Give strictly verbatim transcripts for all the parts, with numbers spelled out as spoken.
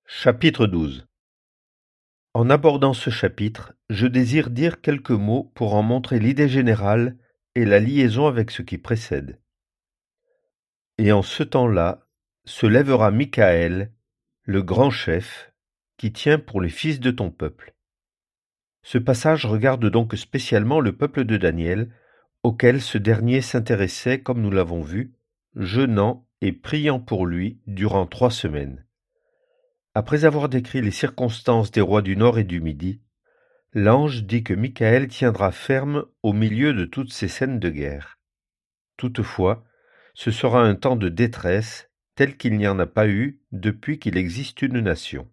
Chapitre douze. En abordant ce chapitre, je désire dire quelques mots pour en montrer l'idée générale et la liaison avec ce qui précède. Et en ce temps-là, se lèvera Michaël, le grand chef, qui tient pour les fils de ton peuple. Ce passage regarde donc spécialement le peuple de Daniel, auquel ce dernier s'intéressait, comme nous l'avons vu, jeûnant et priant pour lui durant trois semaines. Après avoir décrit les circonstances des rois du Nord et du Midi, l'ange dit que Michaël tiendra ferme au milieu de toutes ces scènes de guerre. Toutefois, ce sera un temps de détresse tel qu'il n'y en a pas eu depuis qu'il existe une nation.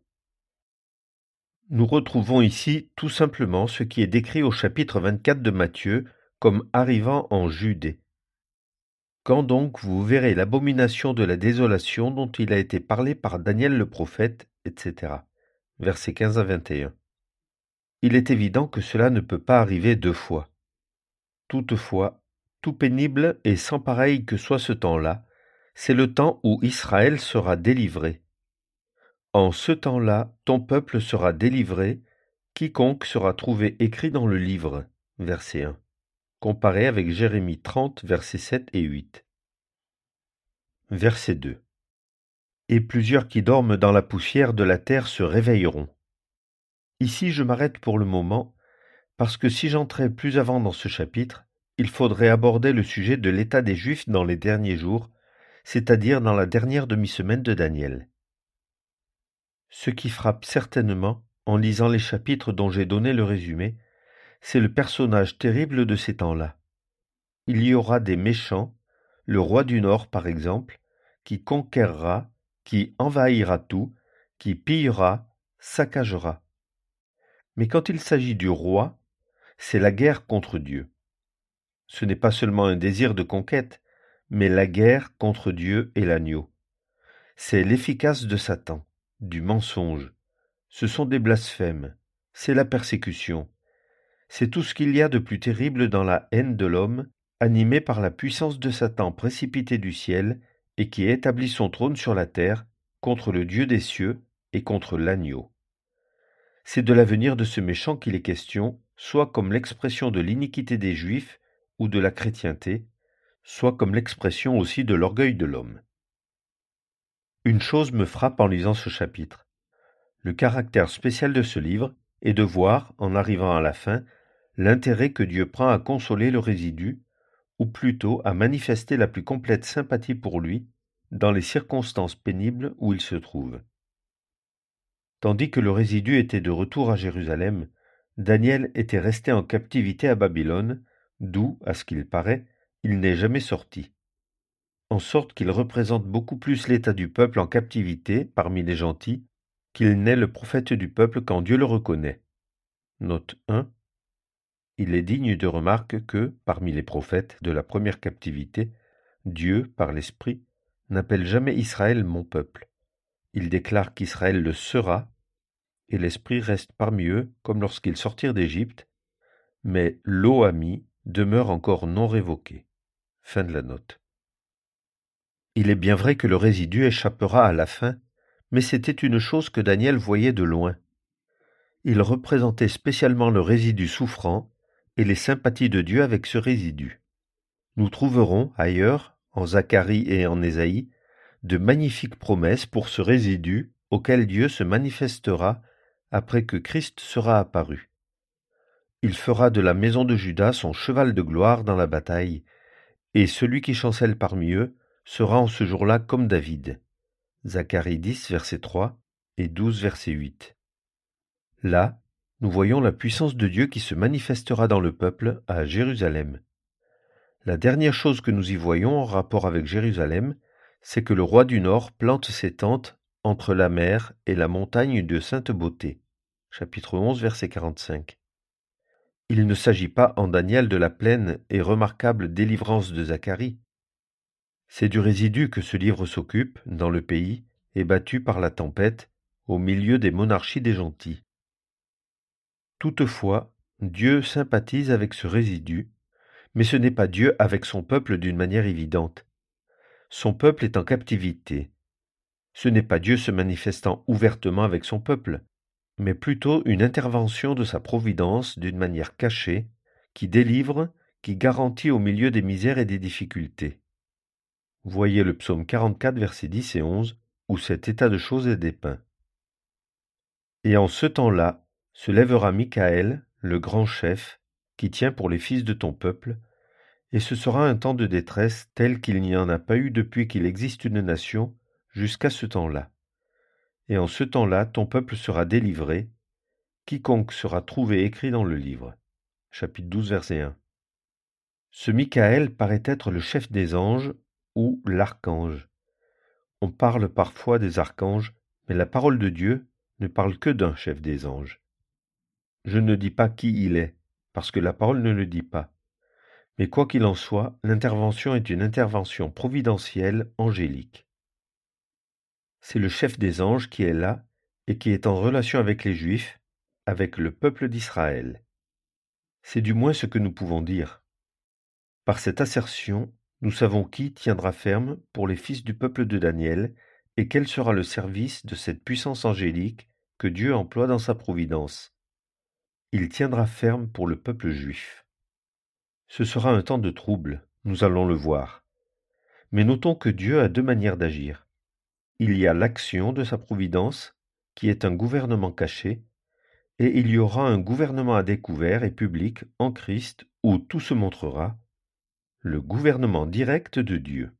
Nous retrouvons ici tout simplement ce qui est décrit au chapitre vingt-quatre de Matthieu comme arrivant en Judée. Quand donc vous verrez l'abomination de la désolation dont il a été parlé par Daniel le prophète, et cetera. Versets quinze à vingt et un. Il est évident que cela ne peut pas arriver deux fois. Toutefois, tout pénible et sans pareil que soit ce temps-là, c'est le temps où Israël sera délivré. En ce temps-là, ton peuple sera délivré, quiconque sera trouvé écrit dans le livre. Verset un. Comparé avec Jérémie trente, versets sept et huit. Verset deux. Et plusieurs qui dorment dans la poussière de la terre se réveilleront. Ici, je m'arrête pour le moment, parce que si j'entrais plus avant dans ce chapitre, il faudrait aborder le sujet de l'état des Juifs dans les derniers jours, c'est-à-dire dans la dernière demi-semaine de Daniel. Ce qui frappe certainement, en lisant les chapitres dont j'ai donné le résumé, c'est le personnage terrible de ces temps-là. Il y aura des méchants, le roi du Nord par exemple, qui conquérera, qui envahira tout, qui pillera, saccagera. Mais quand il s'agit du roi, c'est la guerre contre Dieu. Ce n'est pas seulement un désir de conquête, mais la guerre contre Dieu et l'agneau. C'est l'efficace de Satan, du mensonge. Ce sont des blasphèmes, c'est la persécution. C'est tout ce qu'il y a de plus terrible dans la haine de l'homme, animé par la puissance de Satan précipité du ciel et qui établit son trône sur la terre contre le Dieu des cieux et contre l'agneau. C'est de l'avenir de ce méchant qu'il est question, soit comme l'expression de l'iniquité des Juifs ou de la chrétienté, soit comme l'expression aussi de l'orgueil de l'homme. Une chose me frappe en lisant ce chapitre. Le caractère spécial de ce livre est de voir, en arrivant à la fin, l'intérêt que Dieu prend à consoler le résidu, ou plutôt à manifester la plus complète sympathie pour lui, dans les circonstances pénibles où il se trouve. Tandis que le résidu était de retour à Jérusalem, Daniel était resté en captivité à Babylone, d'où, à ce qu'il paraît, il n'est jamais sorti. En sorte qu'il représente beaucoup plus l'état du peuple en captivité parmi les gentils qu'il n'est le prophète du peuple quand Dieu le reconnaît. Note un. Il est digne de remarque que, parmi les prophètes de la première captivité, Dieu, par l'Esprit, n'appelle jamais Israël mon peuple. Il déclare qu'Israël le sera, et l'Esprit reste parmi eux comme lorsqu'ils sortirent d'Égypte, mais l'O-Ami demeure encore non révoqué. Fin de la note. Il est bien vrai que le résidu échappera à la fin, mais c'était une chose que Daniel voyait de loin. Il représentait spécialement le résidu souffrant et les sympathies de Dieu avec ce résidu. Nous trouverons, ailleurs, en Zacharie et en Ésaïe, de magnifiques promesses pour ce résidu auquel Dieu se manifestera après que Christ sera apparu. Il fera de la maison de Juda son cheval de gloire dans la bataille, et celui qui chancelle parmi eux sera en ce jour-là comme David. Zacharie dix, verset trois et douze, verset huit. Là, nous voyons la puissance de Dieu qui se manifestera dans le peuple à Jérusalem. La dernière chose que nous y voyons en rapport avec Jérusalem, c'est que le roi du Nord plante ses tentes entre la mer et la montagne de Sainte Beauté. Chapitre onze, verset quarante-cinq. Il ne s'agit pas en Daniel de la pleine et remarquable délivrance de Zacharie. C'est du résidu que ce livre s'occupe, dans le pays, et battu par la tempête, au milieu des monarchies des gentils. Toutefois, Dieu sympathise avec ce résidu, mais ce n'est pas Dieu avec son peuple d'une manière évidente. Son peuple est en captivité. Ce n'est pas Dieu se manifestant ouvertement avec son peuple, mais plutôt une intervention de sa providence d'une manière cachée, qui délivre, qui garantit au milieu des misères et des difficultés. Voyez le psaume quarante-quatre, versets dix et onze, où cet état de choses est dépeint. Et en ce temps-là, se lèvera Michaël, le grand chef, qui tient pour les fils de ton peuple, et ce sera un temps de détresse tel qu'il n'y en a pas eu depuis qu'il existe une nation, jusqu'à ce temps-là. Et en ce temps-là, ton peuple sera délivré, quiconque sera trouvé écrit dans le livre. Chapitre douze, verset un. Ce Michaël paraît être le chef des anges ou l'archange. On parle parfois des archanges, mais la parole de Dieu ne parle que d'un chef des anges. Je ne dis pas qui il est, parce que la parole ne le dit pas. Mais quoi qu'il en soit, l'intervention est une intervention providentielle angélique. C'est le chef des anges qui est là et qui est en relation avec les Juifs, avec le peuple d'Israël. C'est du moins ce que nous pouvons dire. Par cette assertion, nous savons qui tiendra ferme pour les fils du peuple de Daniel et quel sera le service de cette puissance angélique que Dieu emploie dans sa providence. Il tiendra ferme pour le peuple juif. Ce sera un temps de trouble, nous allons le voir. Mais notons que Dieu a deux manières d'agir. Il y a l'action de sa providence, qui est un gouvernement caché, et il y aura un gouvernement à découvert et public en Christ où tout se montrera, le gouvernement direct de Dieu.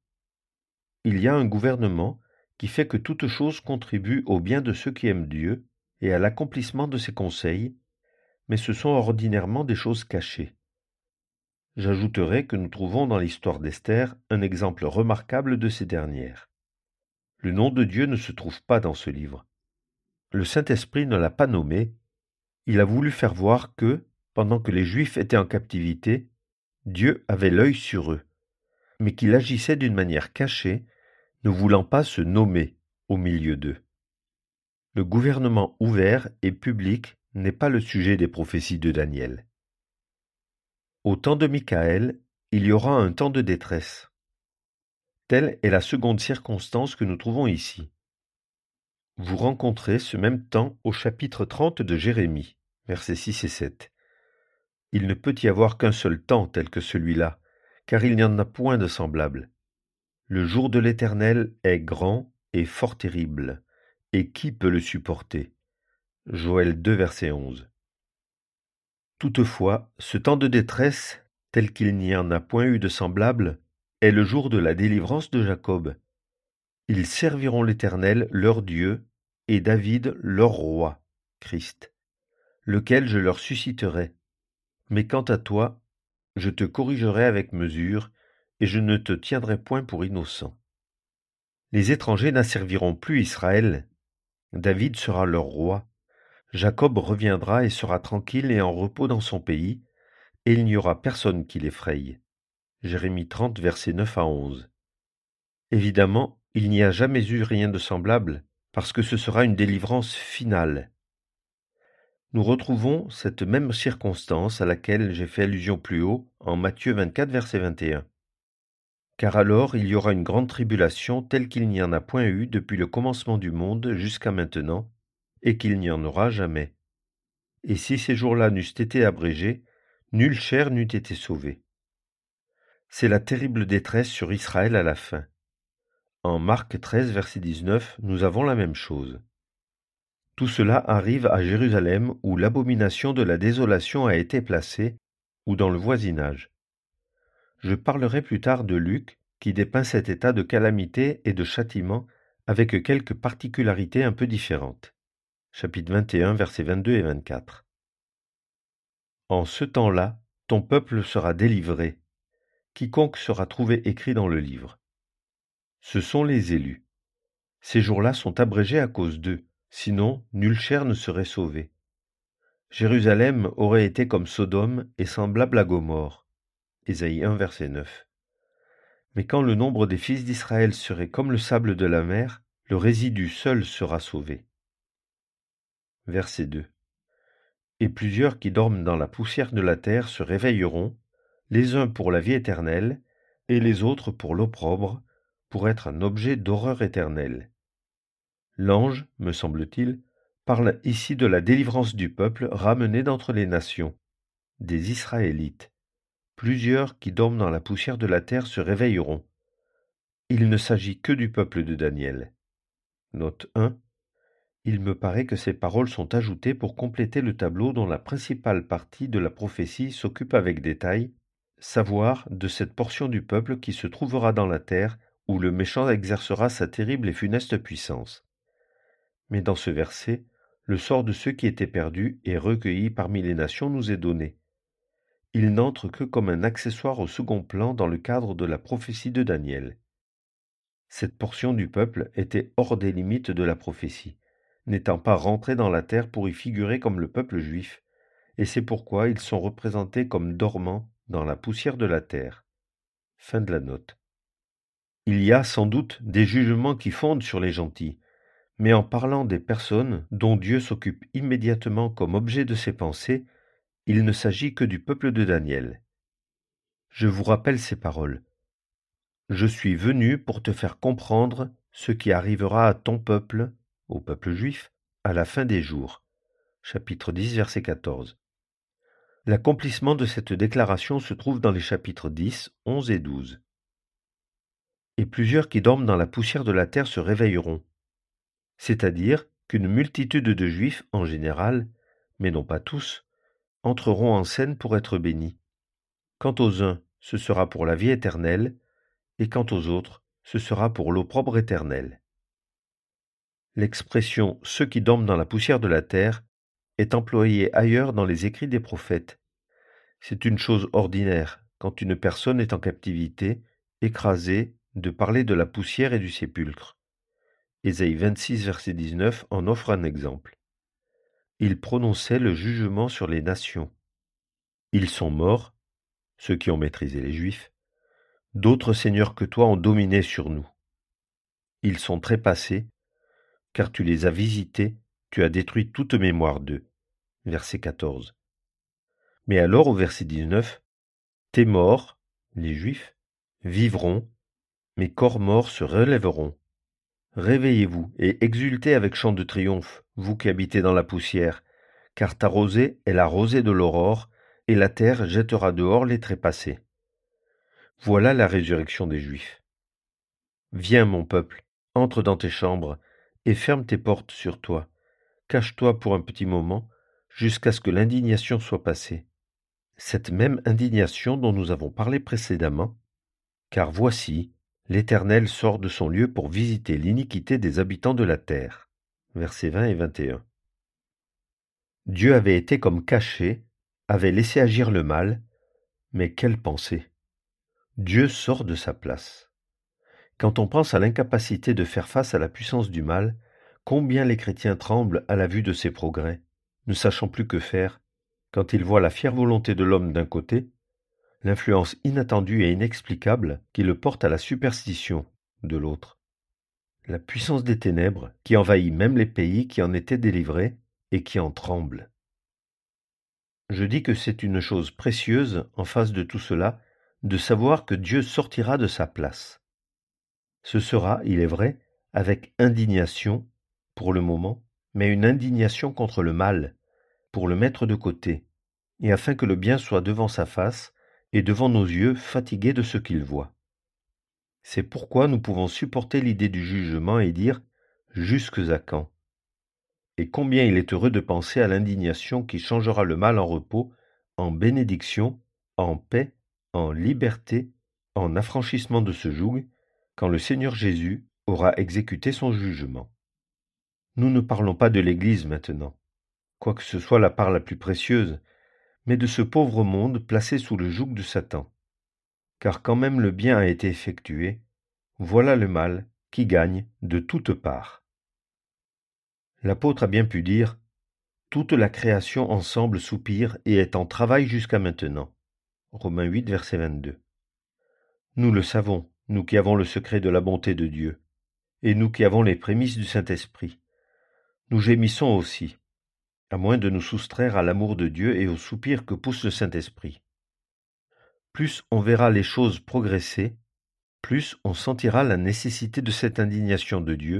Il y a un gouvernement qui fait que toute chose contribue au bien de ceux qui aiment Dieu et à l'accomplissement de ses conseils, mais ce sont ordinairement des choses cachées. J'ajouterai que nous trouvons dans l'histoire d'Esther un exemple remarquable de ces dernières. Le nom de Dieu ne se trouve pas dans ce livre. Le Saint-Esprit ne l'a pas nommé. Il a voulu faire voir que, pendant que les Juifs étaient en captivité, Dieu avait l'œil sur eux, mais qu'il agissait d'une manière cachée, ne voulant pas se nommer au milieu d'eux. Le gouvernement ouvert et public n'est pas le sujet des prophéties de Daniel. Au temps de Michaël, il y aura un temps de détresse. Telle est la seconde circonstance que nous trouvons ici. Vous rencontrez ce même temps au chapitre trente de Jérémie, versets six et sept. Il ne peut y avoir qu'un seul temps tel que celui-là, car il n'y en a point de semblable. Le jour de l'Éternel est grand et fort terrible, et qui peut le supporter? Joël deux, verset onze. Toutefois, ce temps de détresse, tel qu'il n'y en a point eu de semblable, est le jour de la délivrance de Jacob. Ils serviront l'Éternel, leur Dieu, et David, leur roi, Christ, lequel je leur susciterai. Mais quant à toi, je te corrigerai avec mesure, et je ne te tiendrai point pour innocent. Les étrangers n'asserviront plus Israël. David sera leur roi. Jacob reviendra et sera tranquille et en repos dans son pays, et il n'y aura personne qui l'effraie. Jérémie trente, versets neuf à onze. Évidemment, il n'y a jamais eu rien de semblable, parce que ce sera une délivrance finale. Nous retrouvons cette même circonstance à laquelle j'ai fait allusion plus haut en Matthieu vingt-quatre, verset vingt et un. Car alors il y aura une grande tribulation telle qu'il n'y en a point eu depuis le commencement du monde jusqu'à maintenant, et qu'il n'y en aura jamais. Et si ces jours-là n'eussent été abrégés, nulle chair n'eût été sauvée. C'est la terrible détresse sur Israël à la fin. En Marc treize, verset dix-neuf, nous avons la même chose. Tout cela arrive à Jérusalem où l'abomination de la désolation a été placée, ou dans le voisinage. Je parlerai plus tard de Luc, qui dépeint cet état de calamité et de châtiment avec quelques particularités un peu différentes. Chapitre vingt et un, versets vingt-deux et vingt-quatre. En ce temps-là, ton peuple sera délivré, quiconque sera trouvé écrit dans le livre. Ce sont les élus. Ces jours-là sont abrégés à cause d'eux, sinon nulle chair ne serait sauvée. Jérusalem aurait été comme Sodome et semblable à Gomorrhe. Ésaïe un, verset neuf. Mais quand le nombre des fils d'Israël serait comme le sable de la mer, le résidu seul sera sauvé. Verset deux. Et plusieurs qui dorment dans la poussière de la terre se réveilleront, les uns pour la vie éternelle, et les autres pour l'opprobre, pour être un objet d'horreur éternelle. L'ange, me semble-t-il, parle ici de la délivrance du peuple ramené d'entre les nations, des Israélites. Plusieurs qui dorment dans la poussière de la terre se réveilleront. Il ne s'agit que du peuple de Daniel. Note un. Il me paraît que ces paroles sont ajoutées pour compléter le tableau dont la principale partie de la prophétie s'occupe avec détail, savoir de cette portion du peuple qui se trouvera dans la terre où le méchant exercera sa terrible et funeste puissance. Mais dans ce verset, le sort de ceux qui étaient perdus et recueillis parmi les nations nous est donné. Il n'entre que comme un accessoire au second plan dans le cadre de la prophétie de Daniel. Cette portion du peuple était hors des limites de la prophétie, n'étant pas rentrée dans la terre pour y figurer comme le peuple juif, et c'est pourquoi ils sont représentés comme dormant dans la poussière de la terre. Fin de la note. Il y a sans doute des jugements qui fondent sur les gentils, mais en parlant des personnes dont Dieu s'occupe immédiatement comme objet de ses pensées, il ne s'agit que du peuple de Daniel. Je vous rappelle ces paroles. Je suis venu pour te faire comprendre ce qui arrivera à ton peuple, au peuple juif, à la fin des jours. Chapitre dix, verset quatorze. L'accomplissement de cette déclaration se trouve dans les chapitres dix, onze et douze. Et plusieurs qui dorment dans la poussière de la terre se réveilleront. C'est-à-dire qu'une multitude de juifs, en général, mais non pas tous, entreront en scène pour être bénis. Quant aux uns, ce sera pour la vie éternelle, et quant aux autres, ce sera pour l'opprobre éternel. L'expression « ceux qui dorment dans la poussière de la terre » est employée ailleurs dans les écrits des prophètes. C'est une chose ordinaire, quand une personne est en captivité, écrasée, de parler de la poussière et du sépulcre. Ésaïe vingt-six, verset dix-neuf en offre un exemple. Il prononçait le jugement sur les nations. Ils sont morts, ceux qui ont maîtrisé les Juifs. D'autres seigneurs que toi ont dominé sur nous. Ils sont trépassés, car tu les as visités, tu as détruit toute mémoire d'eux. Verset quatorze. Mais alors, au verset dix-neuf, tes morts, les Juifs, vivront, mes corps morts se relèveront. Réveillez-vous et exultez avec chant de triomphe, vous qui habitez dans la poussière, car ta rosée est la rosée de l'aurore, et la terre jettera dehors les trépassés. Voilà la résurrection des Juifs. Viens, mon peuple, entre dans tes chambres, et ferme tes portes sur toi. Cache-toi pour un petit moment, jusqu'à ce que l'indignation soit passée. Cette même indignation dont nous avons parlé précédemment, car voici, l'Éternel sort de son lieu pour visiter l'iniquité des habitants de la terre. Versets vingt et vingt et un. Dieu avait été comme caché, avait laissé agir le mal, mais quelle pensée! Dieu sort de sa place. Quand on pense à l'incapacité de faire face à la puissance du mal, combien les chrétiens tremblent à la vue de ces progrès, ne sachant plus que faire, quand ils voient la fière volonté de l'homme d'un côté, l'influence inattendue et inexplicable qui le porte à la superstition de l'autre. La puissance des ténèbres qui envahit même les pays qui en étaient délivrés et qui en tremblent. Je dis que c'est une chose précieuse en face de tout cela, de savoir que Dieu sortira de sa place. Ce sera, il est vrai, avec indignation, pour le moment, mais une indignation contre le mal, pour le mettre de côté, et afin que le bien soit devant sa face et devant nos yeux fatigués de ce qu'il voit. C'est pourquoi nous pouvons supporter l'idée du jugement et dire « jusques à quand ?» Et combien il est heureux de penser à l'indignation qui changera le mal en repos, en bénédiction, en paix, en liberté, en affranchissement de ce joug, quand le Seigneur Jésus aura exécuté son jugement. Nous ne parlons pas de l'Église maintenant, quoique ce soit la part la plus précieuse, mais de ce pauvre monde placé sous le joug de Satan. Car quand même le bien a été effectué, voilà le mal qui gagne de toutes parts. L'apôtre a bien pu dire « Toute la création ensemble soupire et est en travail jusqu'à maintenant » Romains huit, verset vingt-deux. Nous le savons, nous qui avons le secret de la bonté de Dieu, et nous qui avons les prémices du Saint-Esprit. Nous gémissons aussi, à moins de nous soustraire à l'amour de Dieu et au soupir que pousse le Saint-Esprit. Plus on verra les choses progresser, plus on sentira la nécessité de cette indignation de Dieu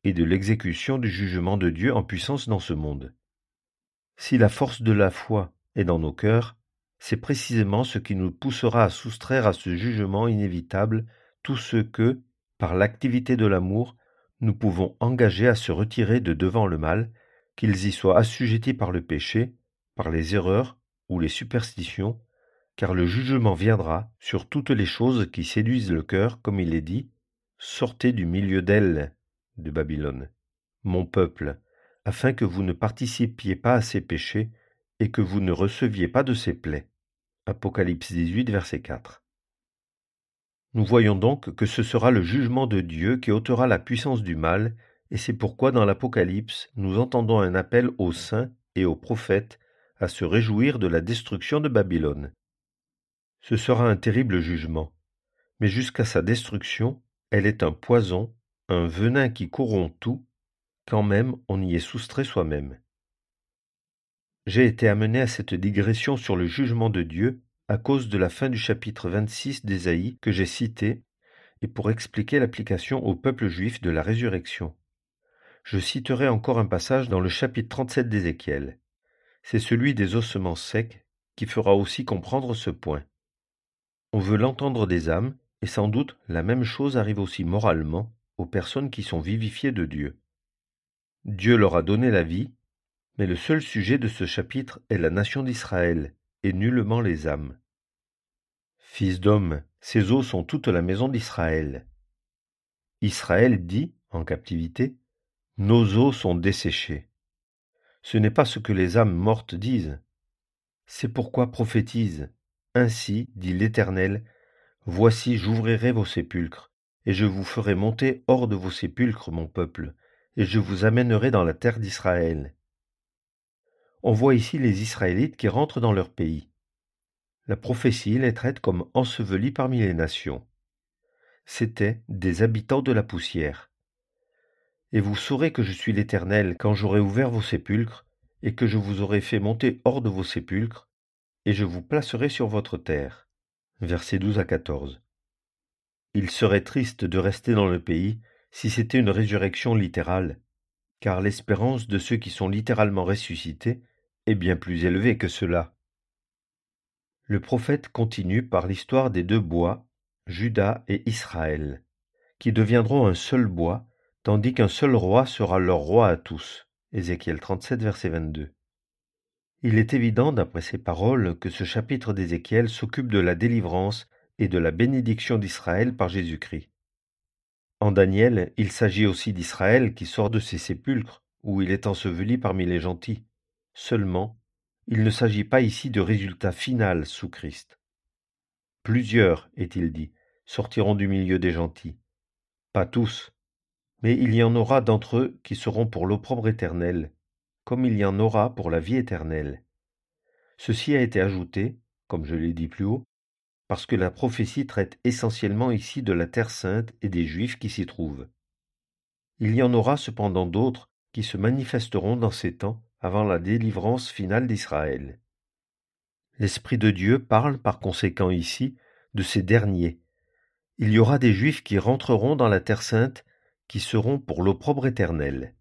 et de l'exécution du jugement de Dieu en puissance dans ce monde. Si la force de la foi est dans nos cœurs, c'est précisément ce qui nous poussera à soustraire à ce jugement inévitable tout ce que, par l'activité de l'amour, nous pouvons engager à se retirer de devant le mal, qu'ils y soient assujettis par le péché, par les erreurs ou les superstitions, car le jugement viendra sur toutes les choses qui séduisent le cœur, comme il est dit, « Sortez du milieu d'elle, de Babylone, mon peuple, afin que vous ne participiez pas à ses péchés et que vous ne receviez pas de ses plaies. » Apocalypse dix-huit, verset quatre. Nous voyons donc que ce sera le jugement de Dieu qui ôtera la puissance du mal, et c'est pourquoi dans l'Apocalypse, nous entendons un appel aux saints et aux prophètes à se réjouir de la destruction de Babylone. Ce sera un terrible jugement, mais jusqu'à sa destruction, elle est un poison, un venin qui corrompt tout, quand même on y est soustrait soi-même. J'ai été amené à cette digression sur le jugement de Dieu à cause de la fin du chapitre vingt-six d'Ésaïe que j'ai cité et pour expliquer l'application au peuple juif de la résurrection. Je citerai encore un passage dans le chapitre trente-sept d'Ézéchiel. C'est celui des ossements secs qui fera aussi comprendre ce point. On veut l'entendre des âmes, et sans doute la même chose arrive aussi moralement aux personnes qui sont vivifiées de Dieu. Dieu leur a donné la vie, mais le seul sujet de ce chapitre est la nation d'Israël, et nullement les âmes. Fils d'homme, ces eaux sont toute la maison d'Israël. Israël dit, en captivité, « Nos eaux sont desséchées ». Ce n'est pas ce que les âmes mortes disent. C'est pourquoi prophétise. Ainsi, dit l'Éternel, « Voici, j'ouvrirai vos sépulcres, et je vous ferai monter hors de vos sépulcres, mon peuple, et je vous amènerai dans la terre d'Israël. » On voit ici les Israélites qui rentrent dans leur pays. La prophétie les traite comme ensevelis parmi les nations. C'étaient des habitants de la poussière. Et vous saurez que je suis l'Éternel quand j'aurai ouvert vos sépulcres, et que je vous aurai fait monter hors de vos sépulcres, et je vous placerai sur votre terre. Versets douze à quatorze. Il serait triste de rester dans le pays si c'était une résurrection littérale, car l'espérance de ceux qui sont littéralement ressuscités est bien plus élevée que cela. Le prophète continue par l'histoire des deux bois, Juda et Israël, qui deviendront un seul bois, tandis qu'un seul roi sera leur roi à tous. Ézéchiel trente-sept, verset vingt-deux. Il est évident, d'après ces paroles, que ce chapitre d'Ézéchiel s'occupe de la délivrance et de la bénédiction d'Israël par Jésus-Christ. En Daniel, il s'agit aussi d'Israël qui sort de ses sépulcres, où il est enseveli parmi les gentils. Seulement, il ne s'agit pas ici de résultat final sous Christ. Plusieurs, est-il dit, sortiront du milieu des gentils. Pas tous, mais il y en aura d'entre eux qui seront pour l'opprobre éternel, comme il y en aura pour la vie éternelle. Ceci a été ajouté, comme je l'ai dit plus haut, parce que la prophétie traite essentiellement ici de la terre sainte et des Juifs qui s'y trouvent. Il y en aura cependant d'autres qui se manifesteront dans ces temps avant la délivrance finale d'Israël. L'Esprit de Dieu parle par conséquent ici de ces derniers. Il y aura des Juifs qui rentreront dans la terre sainte, qui seront pour l'opprobre éternel.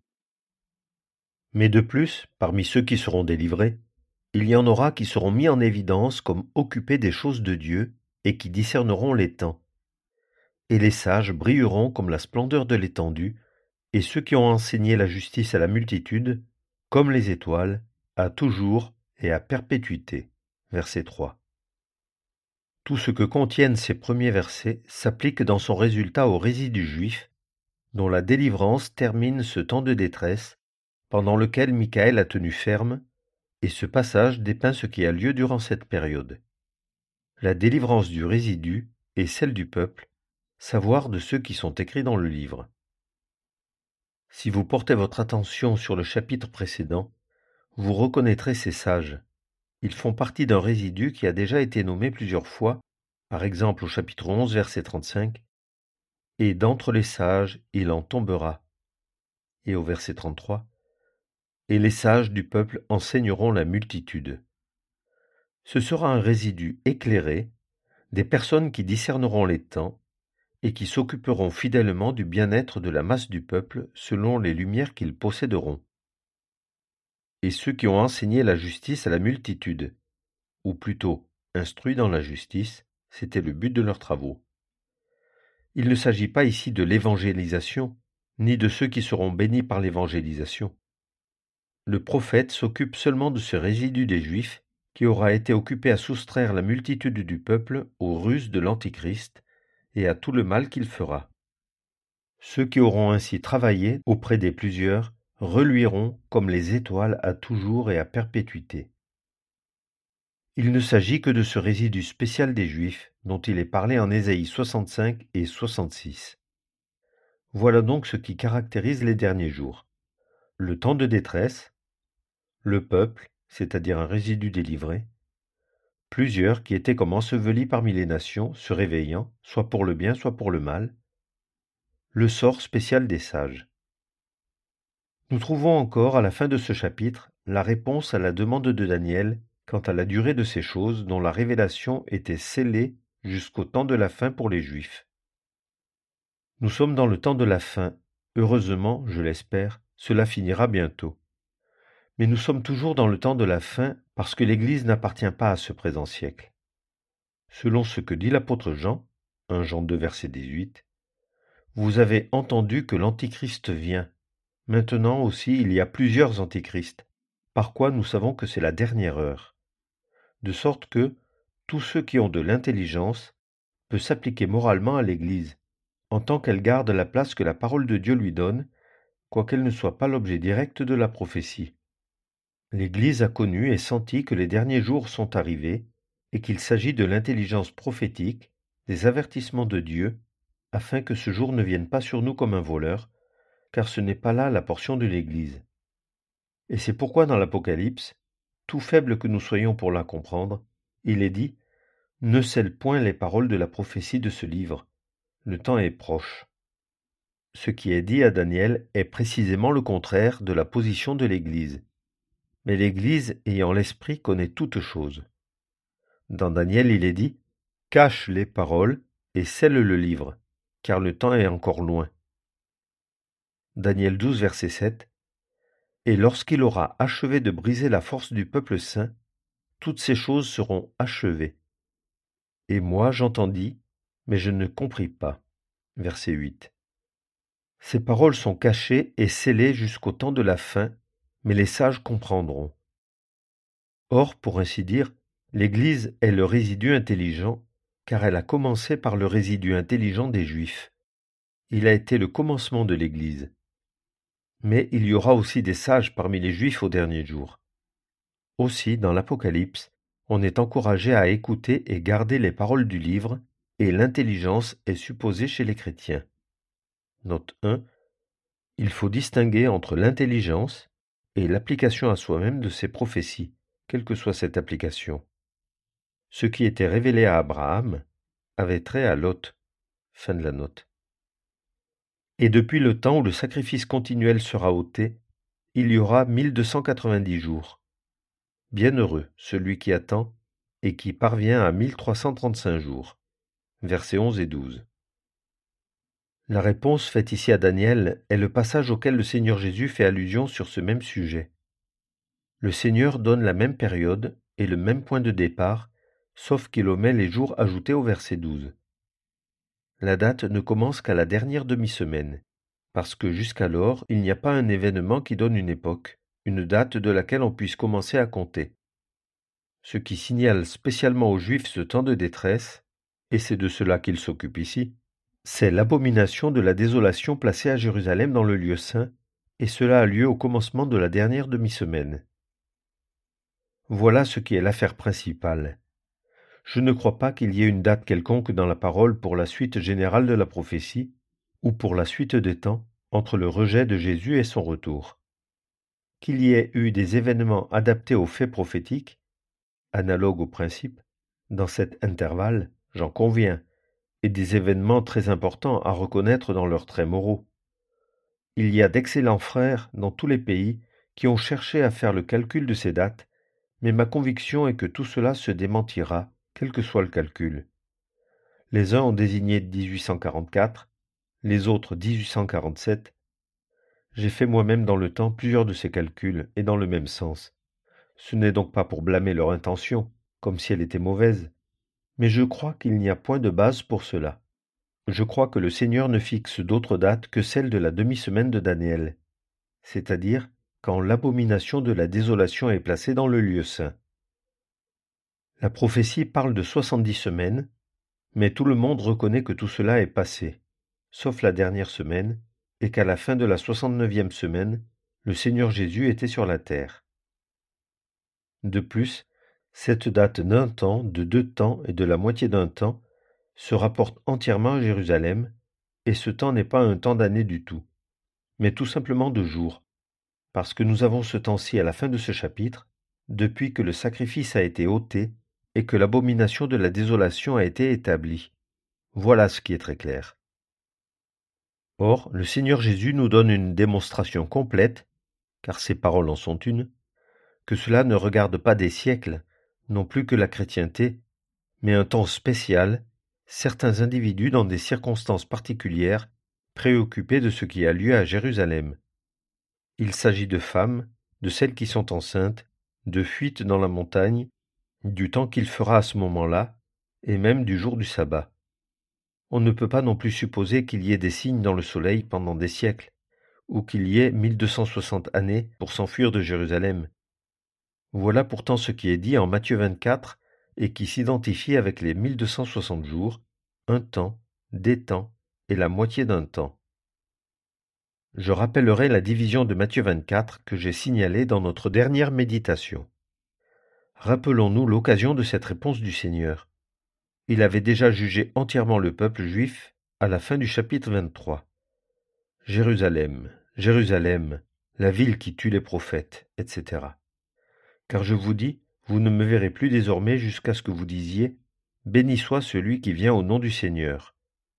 Mais de plus, parmi ceux qui seront délivrés, il y en aura qui seront mis en évidence comme occupés des choses de Dieu et qui discerneront les temps. Et les sages brilleront comme la splendeur de l'étendue, et ceux qui ont enseigné la justice à la multitude, comme les étoiles, à toujours et à perpétuité. Verset trois. Tout ce que contiennent ces premiers versets s'applique dans son résultat aux résidus juifs, dont la délivrance termine ce temps de détresse, pendant lequel Michael a tenu ferme, et ce passage dépeint ce qui a lieu durant cette période. La délivrance du résidu et celle du peuple, savoir de ceux qui sont écrits dans le livre. Si vous portez votre attention sur le chapitre précédent, vous reconnaîtrez ces sages. Ils font partie d'un résidu qui a déjà été nommé plusieurs fois, par exemple au chapitre onze, verset trente-cinq, « Et d'entre les sages, il en tombera » et au verset trente-trois, « Et les sages du peuple enseigneront la multitude ». Ce sera un résidu éclairé, des personnes qui discerneront les temps, et qui s'occuperont fidèlement du bien-être de la masse du peuple selon les lumières qu'ils posséderont. Et ceux qui ont enseigné la justice à la multitude, ou plutôt instruit dans la justice, c'était le but de leurs travaux. Il ne s'agit pas ici de l'évangélisation, ni de ceux qui seront bénis par l'évangélisation. Le prophète s'occupe seulement de ce résidu des Juifs qui aura été occupé à soustraire la multitude du peuple aux ruses de l'Antichrist et à tout le mal qu'il fera. Ceux qui auront ainsi travaillé auprès des plusieurs reluiront comme les étoiles à toujours et à perpétuité. Il ne s'agit que de ce résidu spécial des Juifs dont il est parlé en Ésaïe soixante-cinq et soixante-six. Voilà donc ce qui caractérise les derniers jours. Le temps de détresse, le peuple, c'est-à-dire un résidu délivré, plusieurs qui étaient comme ensevelis parmi les nations, se réveillant, soit pour le bien, soit pour le mal, le sort spécial des sages. Nous trouvons encore, à la fin de ce chapitre, la réponse à la demande de Daniel quant à la durée de ces choses dont la révélation était scellée jusqu'au temps de la fin pour les Juifs. Nous sommes dans le temps de la fin. Heureusement, je l'espère, cela finira bientôt. Mais nous sommes toujours dans le temps de la fin parce que l'Église n'appartient pas à ce présent siècle. Selon ce que dit l'apôtre Jean, premier Jean deux verset dix-huit, « Vous avez entendu que l'Antichrist vient. Maintenant aussi il y a plusieurs antichrists, par quoi nous savons que c'est la dernière heure. De sorte que tous ceux qui ont de l'intelligence peuvent s'appliquer moralement à l'Église, en tant qu'elle garde la place que la parole de Dieu lui donne, quoiqu'elle ne soit pas l'objet direct de la prophétie. L'Église a connu et senti que les derniers jours sont arrivés, et qu'il s'agit de l'intelligence prophétique, des avertissements de Dieu, afin que ce jour ne vienne pas sur nous comme un voleur, car ce n'est pas là la portion de l'Église. Et c'est pourquoi dans l'Apocalypse, tout faible que nous soyons pour la comprendre, il est dit « Ne scelle point les paroles de la prophétie de ce livre, le temps est proche ». Ce qui est dit à Daniel est précisément le contraire de la position de l'Église. Mais l'Église, ayant l'Esprit, connaît toutes choses. Dans Daniel, il est dit « Cache les paroles et scelle le livre, car le temps est encore loin. » Daniel douze, verset sept. « Et lorsqu'il aura achevé de briser la force du peuple saint, toutes ces choses seront achevées. Et moi j'entendis, mais je ne compris pas. » Verset huit. Ces paroles sont cachées et scellées jusqu'au temps de la fin, mais les sages comprendront. Or, pour ainsi dire, l'Église est le résidu intelligent, car elle a commencé par le résidu intelligent des Juifs. Il a été le commencement de l'Église. Mais il y aura aussi des sages parmi les Juifs au dernier jour. Aussi, dans l'Apocalypse, on est encouragé à écouter et garder les paroles du livre, et l'intelligence est supposée chez les chrétiens. Note un. Il faut distinguer entre l'intelligence et l'application à soi-même de ces prophéties, quelle que soit cette application. Ce qui était révélé à Abraham avait trait à Lot. Fin de la note. Et depuis le temps où le sacrifice continuel sera ôté, il y aura mille deux cent quatre-vingt-dix jours. Bienheureux celui qui attend et qui parvient à mille trois cent trente-cinq jours. Versets onze et douze. La réponse faite ici à Daniel est le passage auquel le Seigneur Jésus fait allusion sur ce même sujet. Le Seigneur donne la même période et le même point de départ, sauf qu'il omet les jours ajoutés au verset douze. La date ne commence qu'à la dernière demi-semaine, parce que jusqu'alors il n'y a pas un événement qui donne une époque, une date de laquelle on puisse commencer à compter. Ce qui signale spécialement aux Juifs ce temps de détresse, et c'est de cela qu'il s'occupe ici, c'est l'abomination de la désolation placée à Jérusalem dans le lieu saint, et cela a lieu au commencement de la dernière demi-semaine. Voilà ce qui est l'affaire principale. Je ne crois pas qu'il y ait une date quelconque dans la parole pour la suite générale de la prophétie, ou pour la suite des temps, entre le rejet de Jésus et son retour. Qu'il y ait eu des événements adaptés aux faits prophétiques, analogues au principe, dans cet intervalle, j'en conviens, et des événements très importants à reconnaître dans leurs traits moraux. Il y a d'excellents frères dans tous les pays qui ont cherché à faire le calcul de ces dates, mais ma conviction est que tout cela se démentira, quel que soit le calcul. Les uns ont désigné dix-huit cent quarante-quatre, les autres dix-huit cent quarante-sept. J'ai fait moi-même dans le temps plusieurs de ces calculs, et dans le même sens. Ce n'est donc pas pour blâmer leur intention, comme si elle était mauvaise, mais je crois qu'il n'y a point de base pour cela. Je crois que le Seigneur ne fixe d'autre date que celle de la demi-semaine de Daniel, c'est-à-dire quand l'abomination de la désolation est placée dans le lieu saint. La prophétie parle de soixante-dix semaines, mais tout le monde reconnaît que tout cela est passé, sauf la dernière semaine, et qu'à la fin de la soixante-neuvième semaine, le Seigneur Jésus était sur la terre. De plus, cette date d'un temps, de deux temps et de la moitié d'un temps se rapporte entièrement à Jérusalem, et ce temps n'est pas un temps d'année du tout, mais tout simplement de jours, parce que nous avons ce temps-ci à la fin de ce chapitre, depuis que le sacrifice a été ôté et que l'abomination de la désolation a été établie. Voilà ce qui est très clair. Or, le Seigneur Jésus nous donne une démonstration complète, car ses paroles en sont une, que cela ne regarde pas des siècles, non plus que la chrétienté, mais un temps spécial, certains individus dans des circonstances particulières, préoccupés de ce qui a lieu à Jérusalem. Il s'agit de femmes, de celles qui sont enceintes, de fuites dans la montagne, du temps qu'il fera à ce moment-là, et même du jour du sabbat. On ne peut pas non plus supposer qu'il y ait des signes dans le soleil pendant des siècles, ou qu'il y ait mille deux cent soixante années pour s'enfuir de Jérusalem. Voilà pourtant ce qui est dit en Matthieu vingt-quatre et qui s'identifie avec les mille deux cent soixante jours, un temps, des temps et la moitié d'un temps. Je rappellerai la division de Matthieu vingt-quatre que j'ai signalée dans notre dernière méditation. Rappelons-nous l'occasion de cette réponse du Seigneur. Il avait déjà jugé entièrement le peuple juif à la fin du chapitre vingt-trois. Jérusalem, Jérusalem, la ville qui tue les prophètes, et cetera. Car je vous dis, vous ne me verrez plus désormais jusqu'à ce que vous disiez « Béni soit celui qui vient au nom du Seigneur ».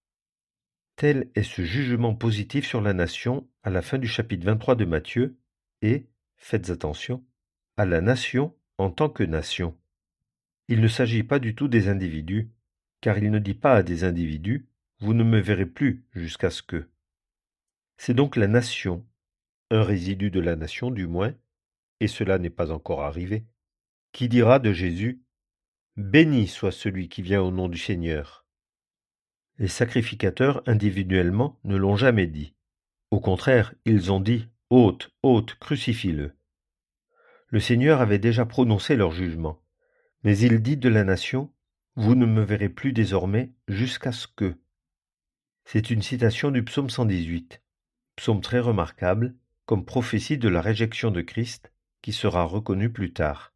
Tel est ce jugement positif sur la nation à la fin du chapitre vingt-trois de Matthieu et, faites attention, à la nation en tant que nation. Il ne s'agit pas du tout des individus, car il ne dit pas à des individus « Vous ne me verrez plus jusqu'à ce que ». C'est donc la nation, un résidu de la nation du moins, et cela n'est pas encore arrivé, qui dira de Jésus « Béni soit celui qui vient au nom du Seigneur ». Les sacrificateurs individuellement ne l'ont jamais dit. Au contraire, ils ont dit « Ôte, ôte, crucifie-le ». Le Seigneur avait déjà prononcé leur jugement, mais il dit de la nation « Vous ne me verrez plus désormais jusqu'à ce que ». C'est une citation du psaume cent dix-huit, psaume très remarquable, comme prophétie de la réjection de Christ, qui sera reconnue plus tard.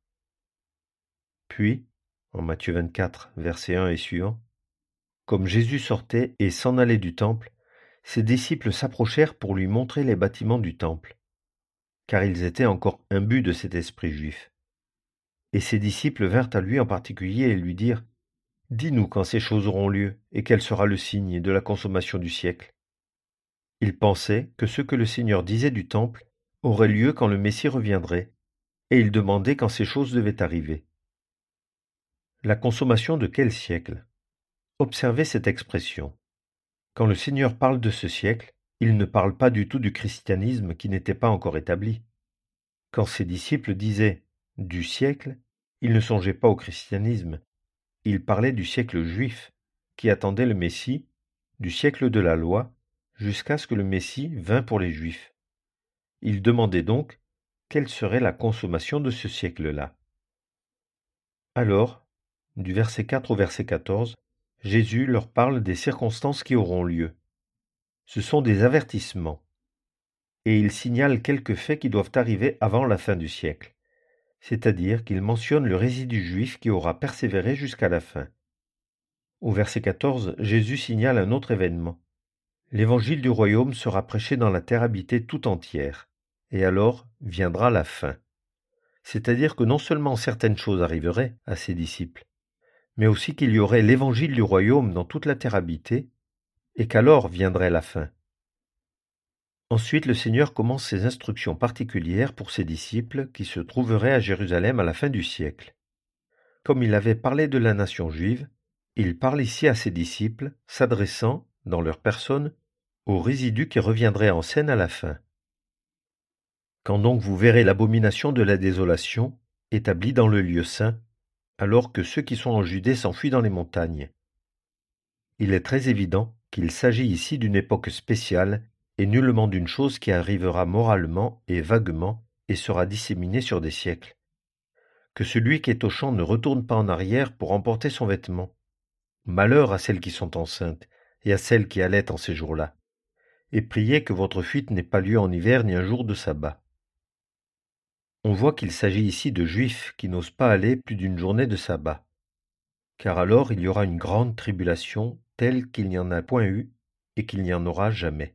Puis, en Matthieu vingt-quatre, versets un et suivants, comme Jésus sortait et s'en allait du temple, ses disciples s'approchèrent pour lui montrer les bâtiments du temple, car ils étaient encore imbus de cet esprit juif. Et ses disciples vinrent à lui en particulier et lui dirent « Dis-nous quand ces choses auront lieu, et quel sera le signe de la consommation du siècle. » Ils pensaient que ce que le Seigneur disait du temple aurait lieu quand le Messie reviendrait, et ils demandaient quand ces choses devaient arriver. La consommation de quel siècle? Observez cette expression. Quand le Seigneur parle de ce siècle, il ne parle pas du tout du christianisme qui n'était pas encore établi. Quand ses disciples disaient « du siècle », ils ne songeaient pas au christianisme. Ils parlaient du siècle juif, qui attendait le Messie, du siècle de la loi, jusqu'à ce que le Messie vînt pour les Juifs. Ils demandaient donc quelle serait la consommation de ce siècle-là. Alors, du verset quatre au verset quatorze, Jésus leur parle des circonstances qui auront lieu. Ce sont des avertissements, et il signale quelques faits qui doivent arriver avant la fin du siècle, c'est-à-dire qu'il mentionne le résidu juif qui aura persévéré jusqu'à la fin. Au verset quatorze, Jésus signale un autre événement. L'évangile du royaume sera prêché dans la terre habitée tout entière, et alors viendra la fin. C'est-à-dire que non seulement certaines choses arriveraient à ses disciples, mais aussi qu'il y aurait l'évangile du royaume dans toute la terre habitée, et qu'alors viendrait la fin. Ensuite, le Seigneur commence ses instructions particulières pour ses disciples qui se trouveraient à Jérusalem à la fin du siècle. Comme il avait parlé de la nation juive, Il parle ici à ses disciples, s'adressant, dans leur personne, aux résidus qui reviendraient en scène à la fin. Quand donc vous verrez l'abomination de la désolation établie dans le lieu saint, alors que ceux qui sont en Judée s'enfuient dans les montagnes. Il est très évident qu'il s'agit ici d'une époque spéciale et nullement d'une chose qui arrivera moralement et vaguement et sera disséminée sur des siècles. Que celui qui est au champ ne retourne pas en arrière pour emporter son vêtement. Malheur à celles qui sont enceintes et à celles qui allaitent en ces jours-là. Et priez que votre fuite n'ait pas lieu en hiver ni un jour de sabbat. On voit qu'il s'agit ici de Juifs qui n'osent pas aller plus d'une journée de sabbat. Car alors il y aura une grande tribulation telle qu'il n'y en a point eu et qu'il n'y en aura jamais.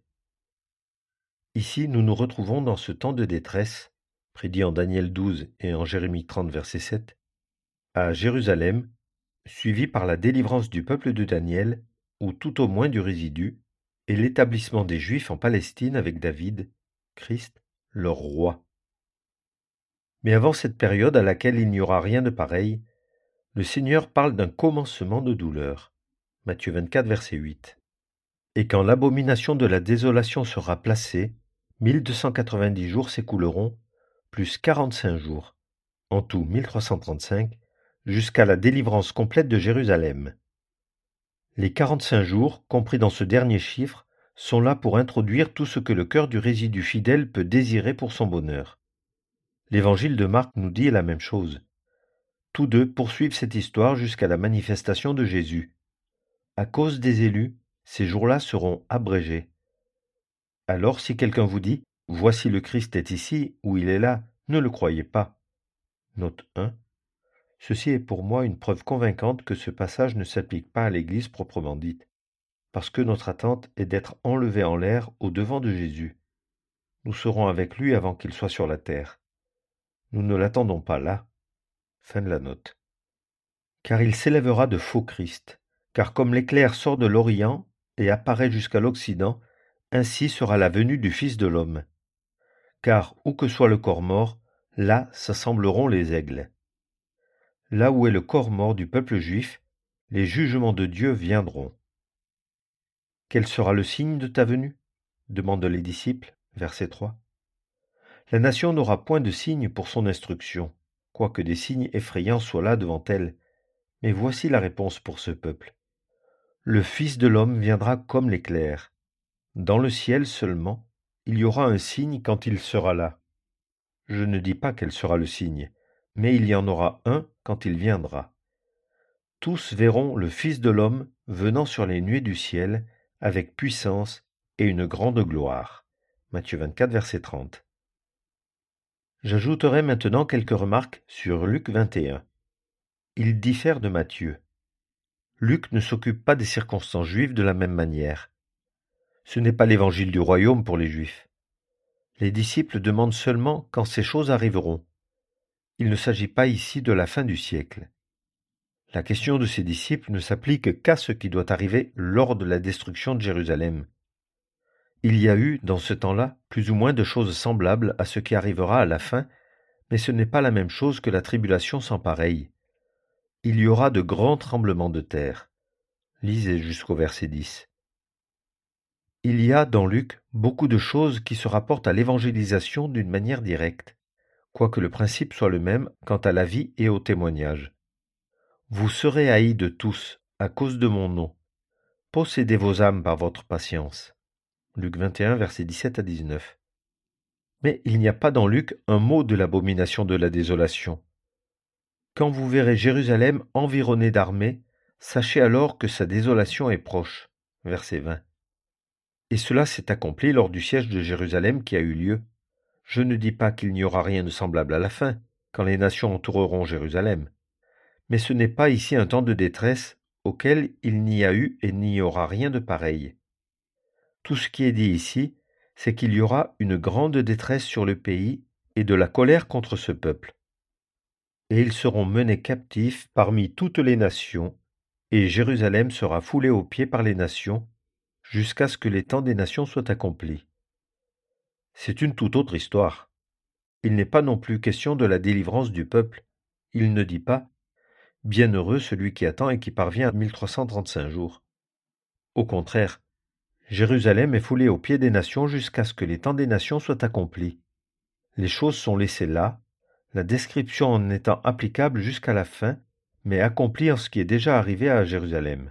Ici, nous nous retrouvons dans ce temps de détresse, prédit en Daniel douze et en Jérémie trente, verset sept, à Jérusalem, suivi par la délivrance du peuple de Daniel, ou tout au moins du résidu, et l'établissement des Juifs en Palestine avec David, Christ, leur roi. Mais avant cette période à laquelle il n'y aura rien de pareil, le Seigneur parle d'un commencement de douleur. Matthieu vingt-quatre, verset huit. Et quand l'abomination de la désolation sera placée, mille deux cent quatre-vingt-dix jours s'écouleront, plus quarante-cinq jours, en tout mille trois cent trente-cinq, jusqu'à la délivrance complète de Jérusalem. Les quarante-cinq jours, compris dans ce dernier chiffre, sont là pour introduire tout ce que le cœur du résidu fidèle peut désirer pour son bonheur. L'évangile de Marc nous dit la même chose. Tous deux poursuivent cette histoire jusqu'à la manifestation de Jésus. À cause des élus, ces jours-là seront abrégés. Alors si quelqu'un vous dit « Voici le Christ est ici » ou « Il est là », ne le croyez pas. Note un. Ceci est pour moi une preuve convaincante que ce passage ne s'applique pas à l'Église proprement dite, parce que notre attente est d'être enlevés en l'air au devant de Jésus. Nous serons avec lui avant qu'il soit sur la terre. Nous ne l'attendons pas là. Fin de la note. Car il s'élèvera de faux Christ, car comme l'éclair sort de l'Orient et apparaît jusqu'à l'Occident, ainsi sera la venue du Fils de l'homme. Car où que soit le corps mort, là s'assembleront les aigles. Là où est le corps mort du peuple juif, les jugements de Dieu viendront. Quel sera le signe de ta venue ? Demandent les disciples, verset trois. La nation n'aura point de signe pour son instruction, quoique des signes effrayants soient là devant elle. Mais voici la réponse pour ce peuple. Le Fils de l'homme viendra comme l'éclair. Dans le ciel seulement, il y aura un signe quand il sera là. Je ne dis pas quel sera le signe, mais il y en aura un quand il viendra. Tous verront le Fils de l'homme venant sur les nuées du ciel avec puissance et une grande gloire. Matthieu vingt-quatre, verset trente. J'ajouterai maintenant quelques remarques sur Luc vingt et un. Il diffère de Matthieu. Luc ne s'occupe pas des circonstances juives de la même manière. Ce n'est pas l'évangile du royaume pour les Juifs. Les disciples demandent seulement quand ces choses arriveront. Il ne s'agit pas ici de la fin du siècle. La question de ces disciples ne s'applique qu'à ce qui doit arriver lors de la destruction de Jérusalem. Il y a eu, dans ce temps-là, plus ou moins de choses semblables à ce qui arrivera à la fin, mais ce n'est pas la même chose que la tribulation sans pareille. Il y aura de grands tremblements de terre. Lisez jusqu'au verset dix. Il y a dans Luc beaucoup de choses qui se rapportent à l'évangélisation d'une manière directe, quoique le principe soit le même quant à la vie et au témoignage. Vous serez haïs de tous à cause de mon nom. Possédez vos âmes par votre patience. Luc vingt et un, versets dix-sept à dix-neuf. Mais il n'y a pas dans Luc un mot de l'abomination de la désolation. Quand vous verrez Jérusalem environnée d'armées, sachez alors que sa désolation est proche. Verset vingt. Et cela s'est accompli lors du siège de Jérusalem qui a eu lieu. Je ne dis pas qu'il n'y aura rien de semblable à la fin, quand les nations entoureront Jérusalem. Mais ce n'est pas ici un temps de détresse auquel il n'y a eu et n'y aura rien de pareil. Tout ce qui est dit ici, c'est qu'il y aura une grande détresse sur le pays et de la colère contre ce peuple. Et ils seront menés captifs parmi toutes les nations, et Jérusalem sera foulée aux pieds par les nations, jusqu'à ce que les temps des nations soient accomplis. C'est une toute autre histoire. Il n'est pas non plus question de la délivrance du peuple. Il ne dit pas Bienheureux celui qui attend et qui parvient à mille trois cent trente-cinq jours. Au contraire, Jérusalem est foulée aux pieds des nations jusqu'à ce que les temps des nations soient accomplis. Les choses sont laissées là, la description en étant applicable jusqu'à la fin, mais accomplie en ce qui est déjà arrivé à Jérusalem.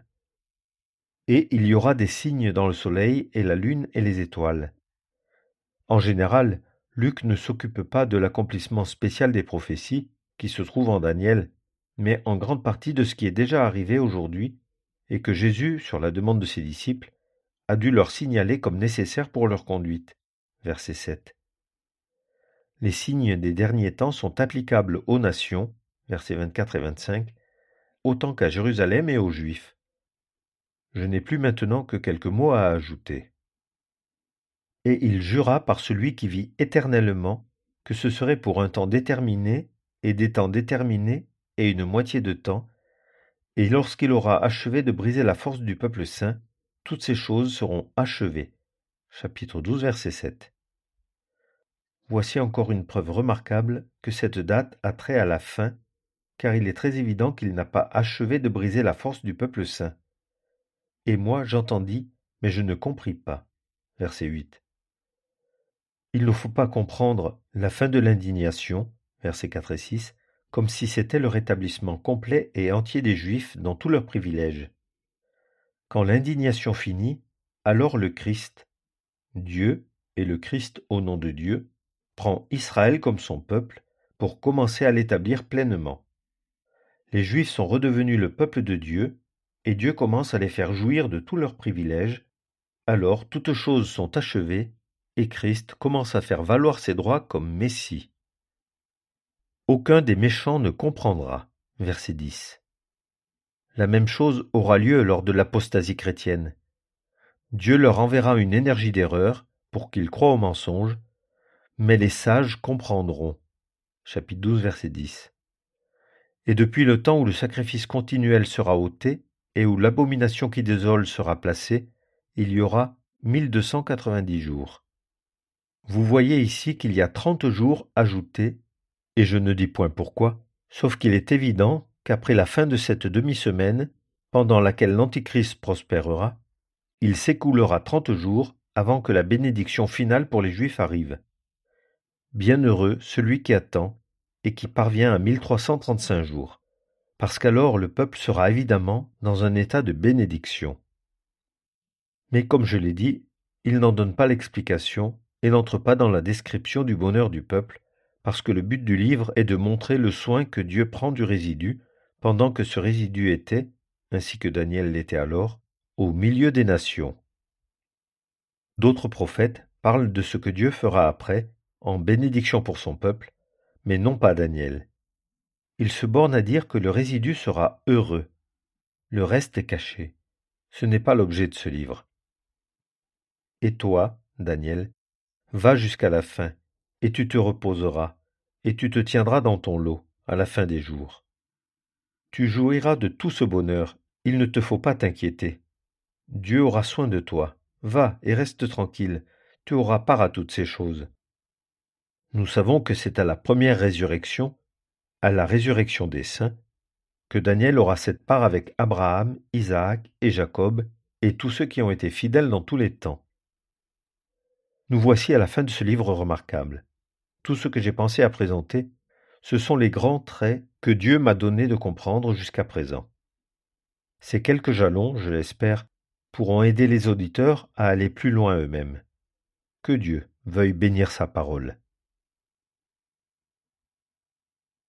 Et il y aura des signes dans le soleil et la lune et les étoiles. En général, Luc ne s'occupe pas de l'accomplissement spécial des prophéties, qui se trouvent en Daniel, mais en grande partie de ce qui est déjà arrivé aujourd'hui, et que Jésus, sur la demande de ses disciples, a dû leur signaler comme nécessaire pour leur conduite. Verset sept. Les signes des derniers temps sont applicables aux nations, versets vingt-quatre et vingt-cinq, autant qu'à Jérusalem et aux Juifs. Je n'ai plus maintenant que quelques mots à ajouter. Et il jura par celui qui vit éternellement que ce serait pour un temps déterminé et des temps déterminés et une moitié de temps, et lorsqu'il aura achevé de briser la force du peuple saint, toutes ces choses seront achevées. Chapitre douze, verset sept. Voici encore une preuve remarquable que cette date a trait à la fin, car il est très évident qu'il n'a pas achevé de briser la force du peuple saint. Et moi j'entendis, mais je ne compris pas. Verset huit. Il ne faut pas comprendre la fin de l'indignation, versets quatre et six, comme si c'était le rétablissement complet et entier des Juifs dans tous leurs privilèges. Quand l'indignation finit, alors le Christ, Dieu et le Christ au nom de Dieu, prend Israël comme son peuple pour commencer à l'établir pleinement. Les Juifs sont redevenus le peuple de Dieu, et Dieu commence à les faire jouir de tous leurs privilèges. Alors toutes choses sont achevées, et Christ commence à faire valoir ses droits comme Messie. Aucun des méchants ne comprendra. Verset dix. La même chose aura lieu lors de l'apostasie chrétienne. Dieu leur enverra une énergie d'erreur pour qu'ils croient au mensonge, mais les sages comprendront. Chapitre douze, verset dix. Et depuis le temps où le sacrifice continuel sera ôté, et où l'abomination qui désole sera placée, il y aura mille deux cent quatre-vingt-dix jours. Vous voyez ici qu'il y a trente jours ajoutés, et je ne dis point pourquoi, sauf qu'il est évident qu'après la fin de cette demi-semaine, pendant laquelle l'Antichrist prospérera, il s'écoulera trente jours avant que la bénédiction finale pour les Juifs arrive. Bienheureux celui qui attend et qui parvient à mille trois cent trente-cinq jours, parce qu'alors le peuple sera évidemment dans un état de bénédiction. Mais comme je l'ai dit, il n'en donne pas l'explication et n'entre pas dans la description du bonheur du peuple, parce que le but du livre est de montrer le soin que Dieu prend du résidu, pendant que ce résidu était, ainsi que Daniel l'était alors, au milieu des nations. D'autres prophètes parlent de ce que Dieu fera après, en bénédiction pour son peuple, mais non pas Daniel. Il se borne à dire que le résidu sera heureux. Le reste est caché. Ce n'est pas l'objet de ce livre. Et toi, Daniel, va jusqu'à la fin, et tu te reposeras, et tu te tiendras dans ton lot, à la fin des jours. Tu jouiras de tout ce bonheur, il ne te faut pas t'inquiéter. Dieu aura soin de toi. Va et reste tranquille, tu auras part à toutes ces choses. Nous savons que c'est à la première résurrection, à la résurrection des saints, que Daniel aura cette part avec Abraham, Isaac et Jacob, et tous ceux qui ont été fidèles dans tous les temps. Nous voici à la fin de ce livre remarquable. Tout ce que j'ai pensé à présenter, ce sont les grands traits que Dieu m'a donné de comprendre jusqu'à présent. Ces quelques jalons, je l'espère, pourront aider les auditeurs à aller plus loin eux-mêmes. Que Dieu veuille bénir sa parole.